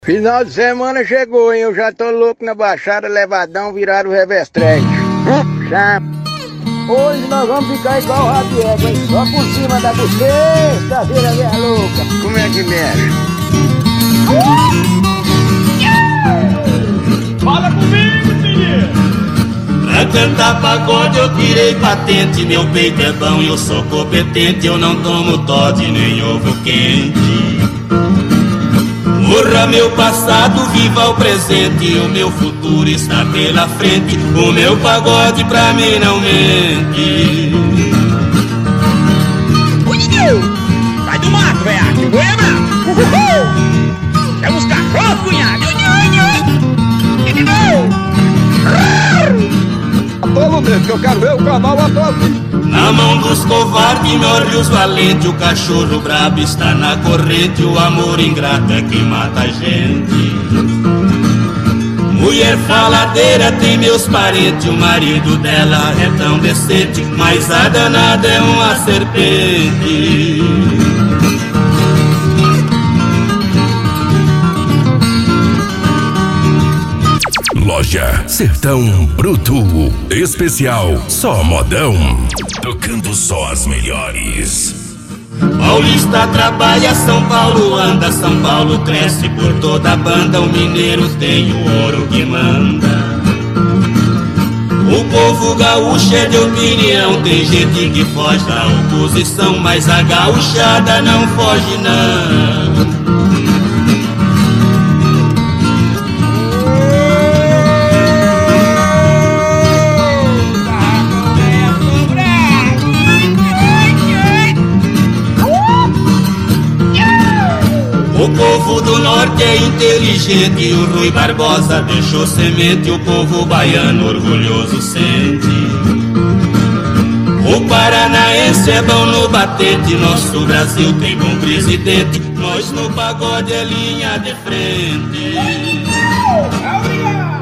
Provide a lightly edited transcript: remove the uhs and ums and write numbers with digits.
Final de semana chegou, hein? Eu já tô louco na baixada, levadão, virar o revestrete. Hoje nós vamos ficar igual o Rabiego, hein? Só por cima da buceta, vira minha louca. Como é que mexe? Fala comigo, menino! Pra cantar pagode eu tirei patente. Meu peito é bom e eu sou competente. Eu não tomo Toddy nem ovo quente. Morra meu passado, viva o presente. O meu futuro está pela frente. O meu pagode pra mim não mente. Sai do mato, velho! Chama os cachorros, cunhado! Atolo mesmo, que eu quero ver o canal atolo. Na mão dos covardes morre os valentes. O cachorro brabo está na corrente. O amor ingrato é que mata a gente. Mulher faladeira tem meus parentes. O marido dela é tão decente, mas a danada é uma serpente. Loja Sertão Bruto. Especial Só Modão. Tocando só as melhores. Paulista trabalha, São Paulo anda. São Paulo cresce por toda a banda. O mineiro tem o ouro que manda. O povo gaúcho é de opinião. Tem gente que foge da oposição, mas a gauchada não foge não. O povo do norte é inteligente. O Rui Barbosa deixou semente. O povo baiano orgulhoso sente. O paranaense é bom no batente. Nosso Brasil tem bom presidente. Nós no pagode é linha de frente.